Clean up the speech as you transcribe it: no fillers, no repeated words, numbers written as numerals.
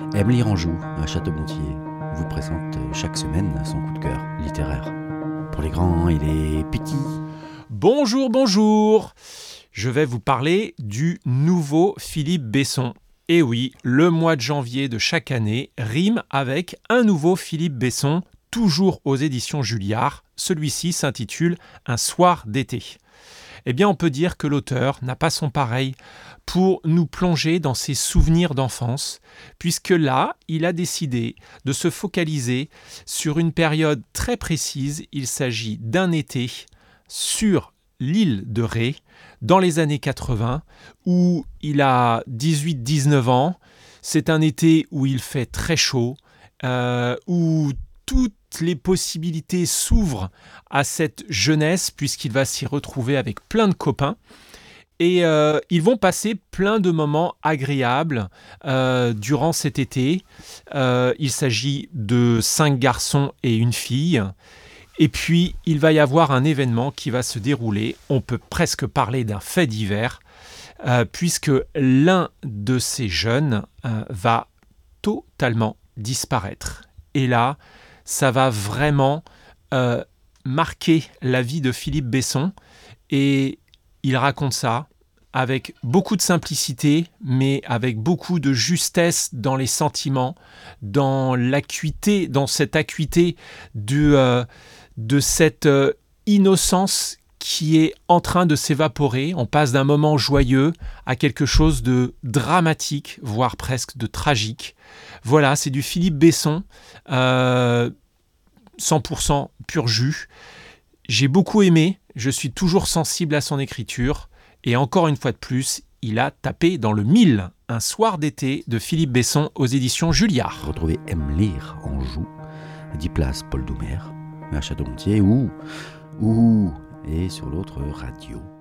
Emily Ranjou, à Château-Gontier, vous présente chaque semaine son coup de cœur littéraire. Pour les grands et les petits. Bonjour, bonjour. Je vais vous parler du nouveau Philippe Besson. Et oui, le mois de janvier de chaque année rime avec un nouveau Philippe Besson, toujours aux éditions Julliard. Celui-ci s'intitule « Un soir d'été ». Eh bien, on peut dire que l'auteur n'a pas son pareil pour nous plonger dans ses souvenirs d'enfance, puisque là, il a décidé de se focaliser sur une période très précise. Il s'agit d'un été sur l'île de Ré, dans les années 80, où il a 18-19 ans. C'est un été où il fait très chaud, où toutes les possibilités s'ouvrent à cette jeunesse, puisqu'il va s'y retrouver avec plein de copains. Et ils vont passer plein de moments agréables durant cet été. Il s'agit de 5 garçons et une fille. Et puis, il va y avoir un événement qui va se dérouler. On peut presque parler d'un fait divers, puisque l'un de ces jeunes va totalement disparaître. Et là, ça va vraiment marquer la vie de Philippe Besson. Et il raconte ça avec beaucoup de simplicité, mais avec beaucoup de justesse dans les sentiments, dans l'acuité, dans cette acuité de cette innocence qui est en train de s'évaporer. On passe d'un moment joyeux à quelque chose de dramatique, voire presque de tragique. Voilà, c'est du Philippe Besson, 100% pur jus. J'ai beaucoup aimé, je suis toujours sensible à son écriture. Et encore une fois de plus, il a tapé dans le mille. Un soir d'été de Philippe Besson aux éditions Julliard. Retrouvez Emily Ranjou, 10 places Paul Doumer, à Château-Gontier ou et sur l'autre radio.